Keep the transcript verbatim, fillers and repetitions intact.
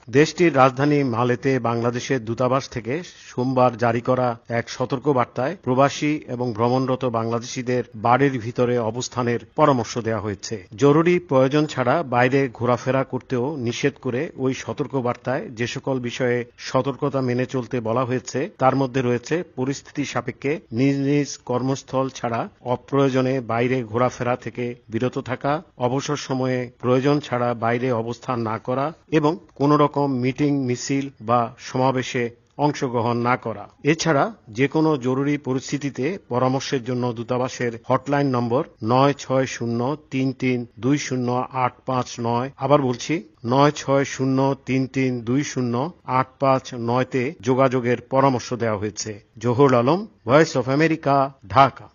দেশটির রাজধানী মালেতে বাংলাদেশের দূতাবাস থেকে সোমবার জারি করা এক সতর্কবার্তায় প্রবাসী এবং ভ্রমণরত বাংলাদেশিদের বাড়ির ভিতরে অবস্থানের পরামর্শ দেওয়া হয়েছে। জরুরি প্রয়োজন ছাড়া বাইরে ঘোরাফেরা করতেও নিষেধ করে ওই সতর্কবার্তায় যে সকল বিষয়ে সতর্কতা মেনে চলতে বলা হয়েছে তার মধ্যে রয়েছে পরিস্থিতি সাপেক্ষে নিজ নিজ কর্মস্থল ছাড়া অপ্রয়োজনে বাইরে ঘোরাফেরা থেকে বিরত থাকা, অবসর সময়ে প্রয়োজন ছাড়া বাইরে অবস্থান না করা এবং কোন রকম মিটিং, মিছিল বা সমাবেশে অংশগ্রহণ না করা। এছাড়া যে কোনো জরুরি পরিস্থিতিতে পরামর্শের জন্য দূতাবাসের হটলাইন নম্বর নয় ছয় শূন্য তিন তিন দুই শূন্য আট পাঁচ নয়, আবার বলছি নয় ছয় শূন্য তিন তিন দুই শূন্য আট পাঁচ নয় তে যোগাযোগের পরামর্শ দেওয়া হয়েছে। Zahurul Alam, Voice of America, Dhaka.